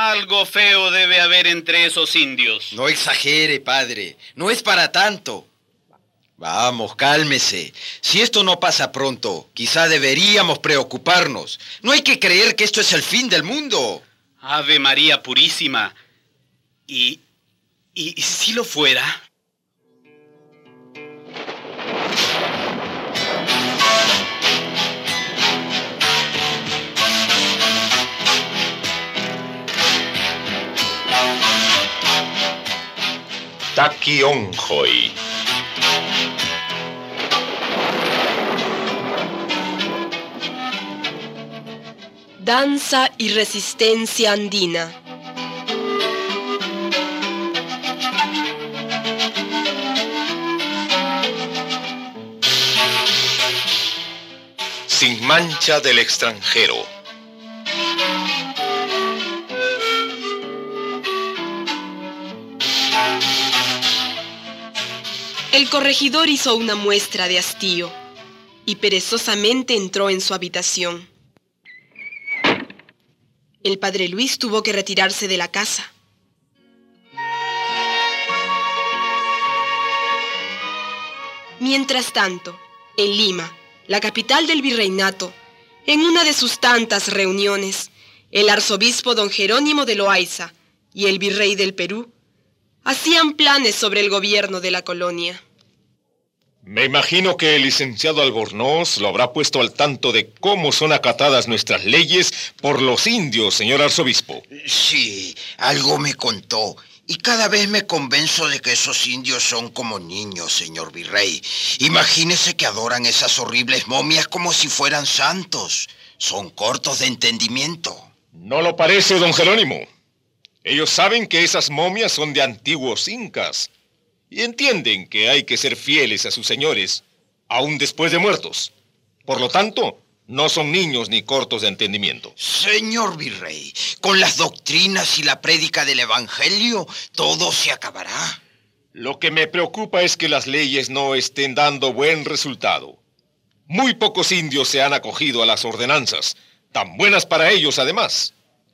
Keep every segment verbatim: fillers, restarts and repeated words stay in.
Algo feo debe haber entre esos indios. No exagere, padre. No es para tanto. Vamos, cálmese. Si esto no pasa pronto, quizá deberíamos preocuparnos. No hay que creer que esto es el fin del mundo. Ave María Purísima. ¿Y, y, y si lo fuera? Taquionjoy. Danza y resistencia andina. Sin mancha del extranjero. El corregidor hizo una muestra de hastío y perezosamente entró en su habitación. El padre Luis tuvo que retirarse de la casa. Mientras tanto, en Lima, la capital del virreinato, en una de sus tantas reuniones, el arzobispo don Jerónimo de Loaiza y el virrey del Perú hacían planes sobre el gobierno de la colonia. Me imagino que el licenciado Albornoz lo habrá puesto al tanto de cómo son acatadas nuestras leyes por los indios, señor arzobispo. Sí, algo me contó. Y cada vez me convenzo de que esos indios son como niños, señor virrey. Imagínese que adoran esas horribles momias como si fueran santos. Son cortos de entendimiento. ¿No lo parece, don Jerónimo? Ellos saben que esas momias son de antiguos incas y entienden que hay que ser fieles a sus señores, aún después de muertos. Por lo tanto, no son niños ni cortos de entendimiento. Señor virrey, con las doctrinas y la prédica del evangelio, todo se acabará. Lo que me preocupa es que las leyes no estén dando buen resultado. Muy pocos indios se han acogido a las ordenanzas, tan buenas para ellos además.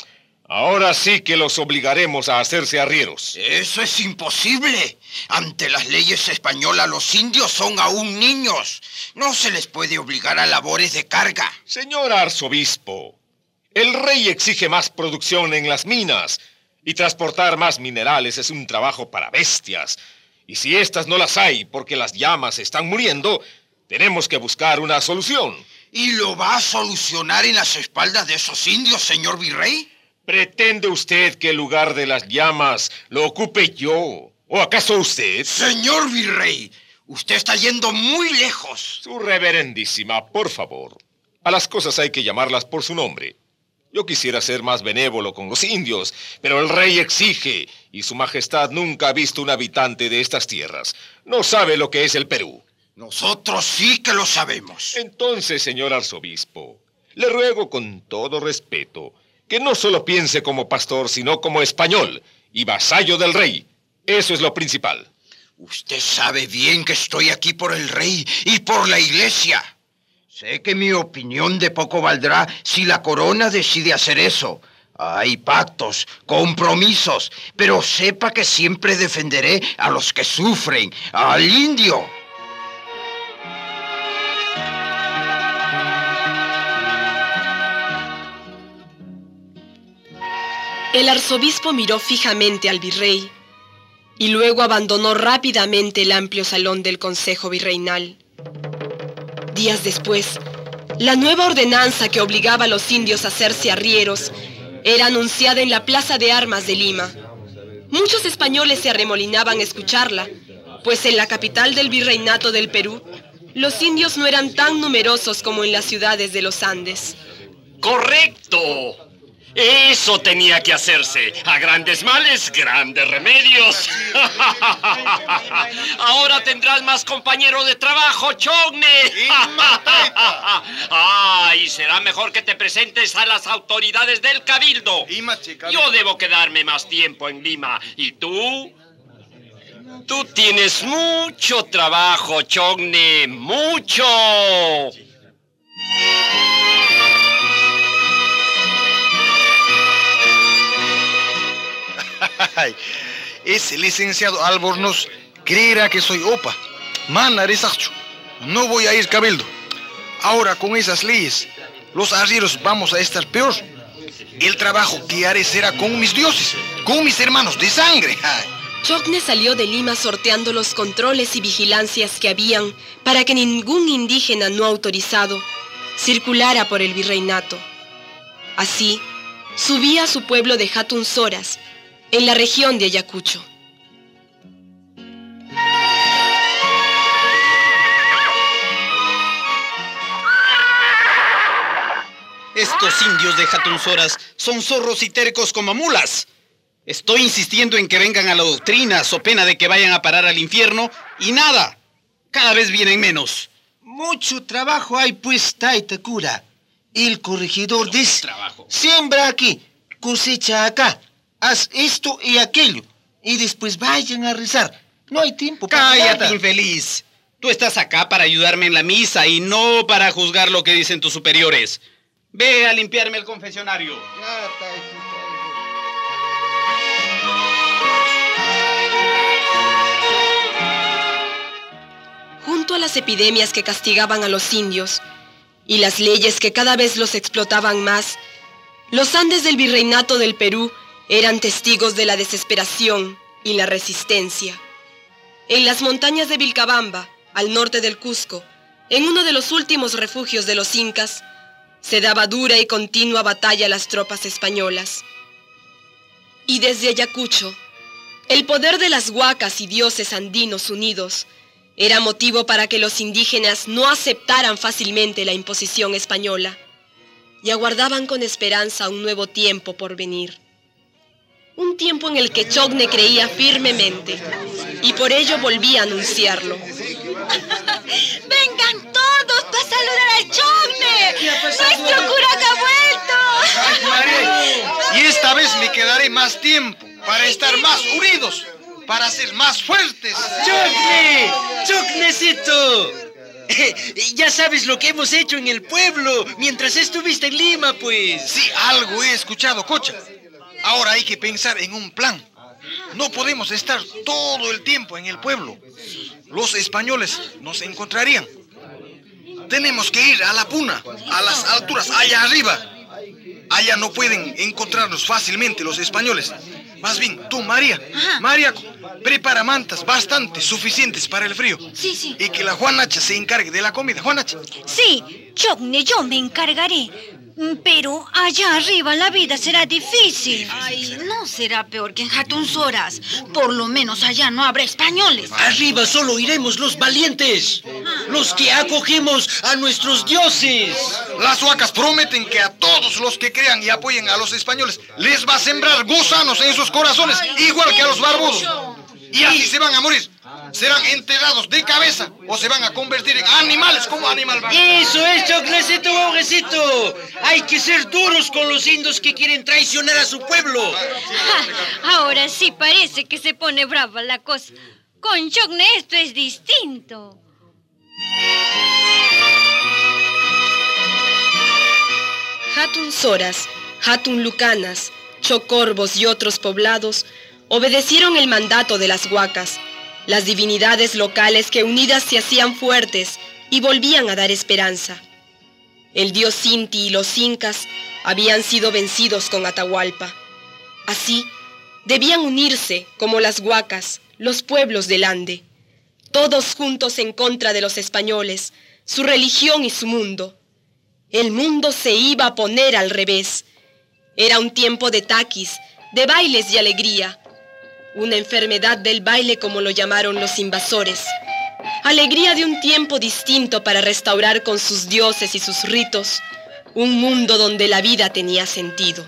Ahora sí que los obligaremos a hacerse arrieros. Eso es imposible. Ante las leyes españolas los indios son aún niños. No se les puede obligar a labores de carga. Señor arzobispo, el rey exige más producción en las minas y transportar más minerales es un trabajo para bestias. Y si estas no las hay porque las llamas están muriendo, tenemos que buscar una solución. ¿Y lo va a solucionar en las espaldas de esos indios, señor virrey? ¿Pretende usted que el lugar de las llamas lo ocupe yo? ¿O acaso usted? Señor virrey, usted está yendo muy lejos. Su reverendísima, por favor. A las cosas hay que llamarlas por su nombre. Yo quisiera ser más benévolo con los indios, pero el rey exige, y su majestad nunca ha visto un habitante de estas tierras. No sabe lo que es el Perú. Nosotros sí que lo sabemos. Entonces, señor arzobispo, le ruego con todo respeto que no solo piense como pastor, sino como español y vasallo del rey. Eso es lo principal. Usted sabe bien que estoy aquí por el rey y por la iglesia. Sé que mi opinión de poco valdrá si la corona decide hacer eso. Hay pactos, compromisos, pero sepa que siempre defenderé a los que sufren, al indio. El arzobispo miró fijamente al virrey y luego abandonó rápidamente el amplio salón del Consejo Virreinal. Días después, la nueva ordenanza que obligaba a los indios a hacerse arrieros era anunciada en la Plaza de Armas de Lima. Muchos españoles se arremolinaban a escucharla, pues en la capital del virreinato del Perú, los indios no eran tan numerosos como en las ciudades de los Andes. ¡Correcto! Eso tenía que hacerse. A grandes males, grandes remedios. Ahora tendrás más compañero de trabajo, Chogne. Ah, y será mejor que te presentes a las autoridades del cabildo. Yo debo quedarme más tiempo en Lima. ¿Y tú? Tú tienes mucho trabajo, Chogne. ¡Mucho! Ay, ese licenciado Albornoz creerá que soy opa. Mana resacho. No voy a ir cabildo. Ahora con esas leyes, los arrieros vamos a estar peor. El trabajo que haré será con mis dioses, con mis hermanos de sangre. Ay. Chocne salió de Lima sorteando los controles y vigilancias que habían para que ningún indígena no autorizado circulara por el virreinato. Así, subía a su pueblo de Hatunzoras, en la región de Ayacucho. Estos indios de Hatunzoras son zorros y tercos como mulas. Estoy insistiendo en que vengan a la doctrina, so pena de que vayan a parar al infierno, y nada. Cada vez vienen menos. Mucho trabajo hay, pues, Taita Cura. El corregidor dice, trabajo. Siembra aquí, cosecha acá, haz esto y aquello, y después vayan a rezar. No hay tiempo para Cállate, nada. infeliz. Tú estás acá para ayudarme en la misa y no para juzgar lo que dicen tus superiores. Ve a limpiarme el confesionario. Junto a las epidemias que castigaban a los indios y las leyes que cada vez los explotaban más, los Andes del Virreinato del Perú eran testigos de la desesperación y la resistencia. En las montañas de Vilcabamba, al norte del Cusco, en uno de los últimos refugios de los incas, se daba dura y continua batalla a las tropas españolas. Y desde Ayacucho, el poder de las huacas y dioses andinos unidos era motivo para que los indígenas no aceptaran fácilmente la imposición española y aguardaban con esperanza un nuevo tiempo por venir. Un tiempo en el que Chocne creía firmemente y por ello volvía a anunciarlo. ¡Vengan todos para saludar al Chocne! ¡Nuestro cura que ha vuelto! Y esta vez me quedaré más tiempo para estar más unidos, para ser más fuertes. ¡Chocne! ¡Chocnecito! Ya sabes lo que hemos hecho en el pueblo mientras estuviste en Lima, pues. Sí, algo he escuchado, Cocha. Ahora hay que pensar en un plan. No podemos estar todo el tiempo en el pueblo. Los españoles nos encontrarían. Tenemos que ir a la Puna, a las alturas, allá arriba. Allá no pueden encontrarnos fácilmente los españoles. Más bien, tú, María, Ajá. María, prepara mantas bastante suficientes para el frío. Sí, sí. Y que la Juanacha se encargue de la comida. Juanacha. Sí, Chocne, yo me encargaré. Pero allá arriba la vida será difícil. Ay, no será peor que en Hatunzoras. Por lo menos allá no habrá españoles. Arriba solo iremos los valientes, los que acogemos a nuestros dioses. Las huacas prometen que a todos los que crean y apoyen a los españoles les va a sembrar gusanos en sus corazones, igual que a los barbudos. Y así se van a morir. Serán enterrados de cabeza o se van a convertir en animales como animal. Eso es, Chocnecito, pobrecito. Hay que ser duros con los indios que quieren traicionar a su pueblo. Ja, ahora sí parece que se pone brava la cosa. Con Chocne esto es distinto. Hatunzoras, Hatunlucanas, Chocorvos y otros poblados obedecieron el mandato de las huacas, las divinidades locales que unidas se hacían fuertes y volvían a dar esperanza. El dios Inti y los incas habían sido vencidos con Atahualpa. Así, debían unirse, como las huacas, los pueblos del Ande, todos juntos en contra de los españoles, su religión y su mundo. El mundo se iba a poner al revés. Era un tiempo de taquis, de bailes y alegría. Una enfermedad del baile, como lo llamaron los invasores. Alegría de un tiempo distinto para restaurar con sus dioses y sus ritos un mundo donde la vida tenía sentido.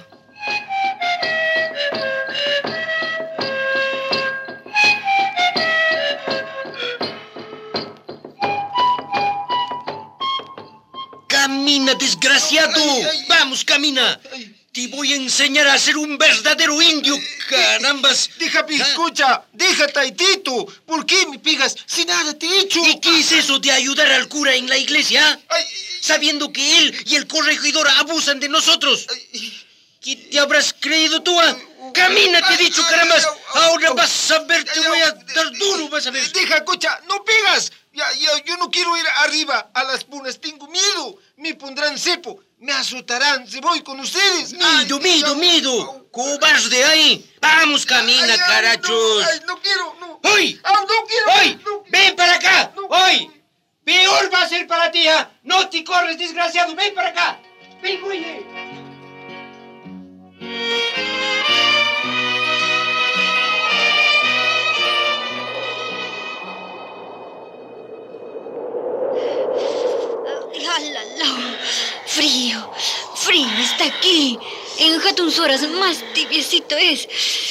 Camina, desgraciado. Vamos, camina. Te voy a enseñar a ser un verdadero indio, carambas. Deja, escucha, deja, Taitito. ¿Por qué me pegas si nada te he hecho? ¿Y qué es eso de ayudar al cura en la iglesia? Ay, Sabiendo que él y el corregidor abusan de nosotros. ¿Qué te habrás creído tú? ah? Camina, te he dicho, caramba. Ahora vas a ver, te voy a dar duro, vas a ver. Deja, Cocha, no pegas. Ya, ya, yo no quiero ir arriba a las punas, tengo miedo. Me pondrán cepo, me azotarán, se voy con ustedes. Mido, Ay, mido, no, mido. no. Cobarde ahí. Vamos, camina, Ay, ay, carachos. No, ay, no quiero, no. ¡Hoy! Ah, no quiero. ¡Hoy! No. ¡Ven para acá! No. ¡Hoy! Peor va a ser para ti, ¿ah? No te corres, desgraciado. ¡Ven para acá! ¡Ven, oye! ¡Hala, la! Frío, frío está aquí. En Hatunzoras más tibiecito es.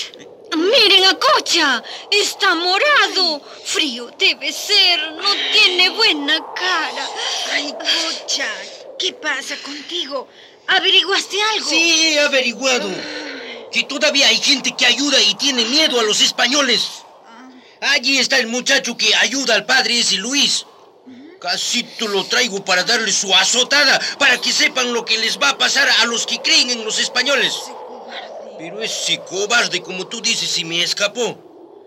¡Miren a Cocha! ¡Está morado! Frío debe ser, no tiene buena cara. Ay, Cocha, ¿qué pasa contigo? ¿Averiguaste algo? Sí, he averiguado. Que todavía hay gente que ayuda y tiene miedo a los españoles. Allí está el muchacho que ayuda al padre ese Luis. Casi te lo traigo para darle su azotada, para que sepan lo que les va a pasar a los que creen en los españoles. Pero ese cobarde, como tú dices, se me escapó.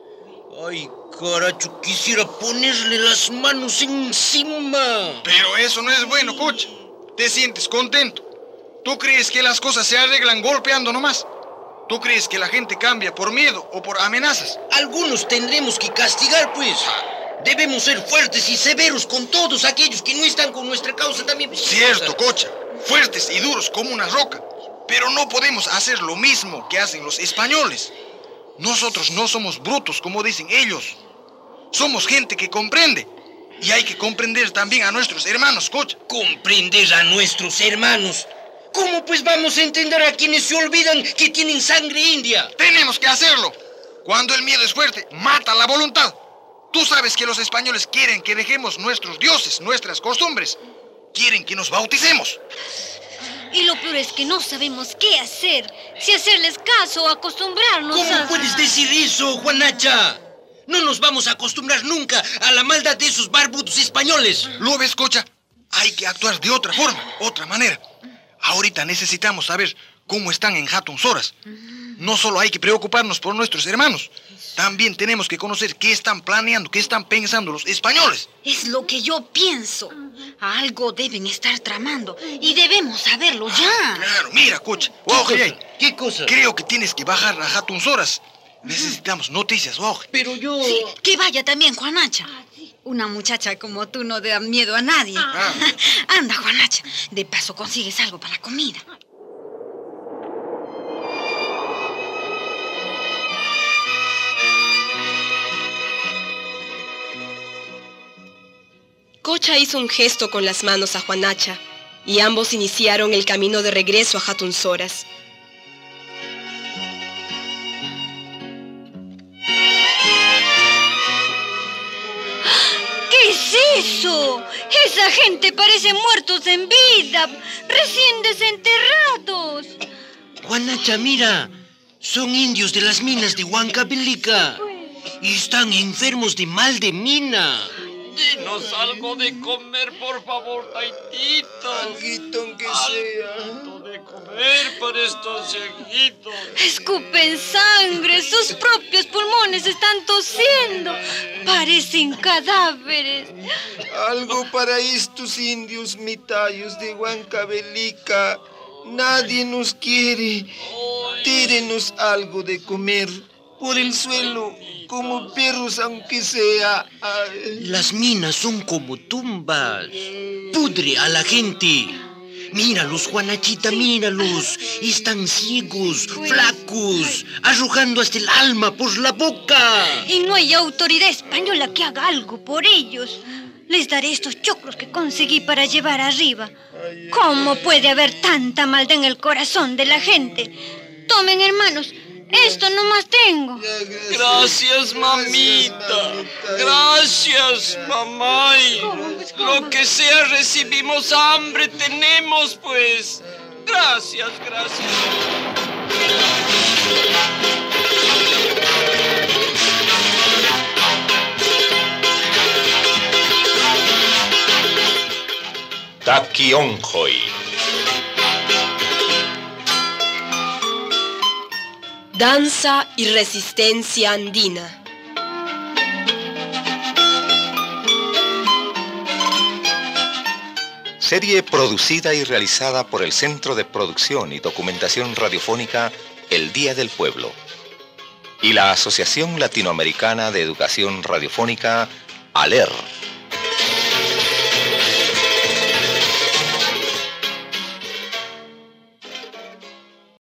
Ay, caracho, quisiera ponerle las manos encima. Pero eso no es bueno, Cocha. Te sientes contento. ¿Tú crees que las cosas se arreglan golpeando nomás? ¿Tú crees que la gente cambia por miedo o por amenazas? Algunos tendremos que castigar, pues. Debemos ser fuertes y severos con todos aquellos que no están con nuestra causa también. Cierto, Cocha. Fuertes y duros como una roca. Pero no podemos hacer lo mismo que hacen los españoles. Nosotros no somos brutos, como dicen ellos. Somos gente que comprende. Y hay que comprender también a nuestros hermanos, Cocha. Comprender a nuestros hermanos. ¿Cómo pues vamos a entender a quienes se olvidan que tienen sangre india? Tenemos que hacerlo. Cuando el miedo es fuerte, mata la voluntad. Tú sabes que los españoles quieren que dejemos nuestros dioses, nuestras costumbres. Quieren que nos bauticemos. Y lo peor es que no sabemos qué hacer. Si hacerles caso o acostumbrarnos ¿Cómo a... puedes decir eso, Juanacha? No nos vamos a acostumbrar nunca a la maldad de esos barbudos españoles. ¿Lo ves, Cocha? Hay que actuar de otra forma, otra manera. Ahorita necesitamos saber cómo están en Hatunzoras. No solo hay que preocuparnos por nuestros hermanos, también tenemos que conocer qué están planeando, qué están pensando los españoles. Es lo que yo pienso. Algo deben estar tramando y debemos saberlo ya. Claro, mira, Cocha. ¿Qué Oje, cosa? ahí. ¿Qué cosa? Creo que tienes que bajar a Hatunzoras. Necesitamos noticias, oje. Pero yo... Sí, que vaya también Juanacha. Una muchacha como tú no da miedo a nadie. Ah. Anda, Juanacha. De paso consigues algo para la comida. Cocha hizo un gesto con las manos a Juanacha y ambos iniciaron el camino de regreso a Hatunzoras. ¿Qué es eso? Esa gente parece muertos en vida, recién desenterrados. Juanacha, mira. Son indios de las minas de Huancavelica. Y están enfermos de mal de mina. Dinos algo de comer, por favor, Taitito. Alguito aunque sea. Algo de comer para estos cieguitos. Escupen sangre, sus propios pulmones están tosiendo. Parecen cadáveres. Algo para estos indios mitayos de Huancavelica. Nadie nos quiere. Tírenos algo de comer. Por el suelo, como perros aunque sea. Ay. Las minas son como tumbas. Pudre a la gente. Míralos, Juanachita, míralos. Están ciegos, flacos, arrojando hasta el alma por la boca. Y no hay autoridad española que haga algo por ellos. Les daré estos choclos que conseguí para llevar arriba. ¿Cómo puede haber tanta maldad en el corazón de la gente? Tomen, hermanos, esto nomás tengo. Gracias, mamita. Gracias, mamá. Lo que sea, recibimos hambre, tenemos, pues. Gracias, gracias. Taquionjoy. Danza y resistencia andina. Serie producida y realizada por el Centro de Producción y Documentación Radiofónica El Día del Pueblo y la Asociación Latinoamericana de Educación Radiofónica, ALER.